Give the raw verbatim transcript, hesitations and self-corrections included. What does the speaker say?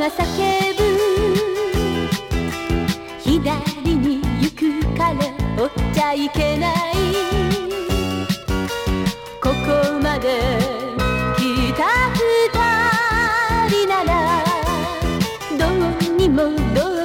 叫ぶ、左に行くから追っちゃいけない。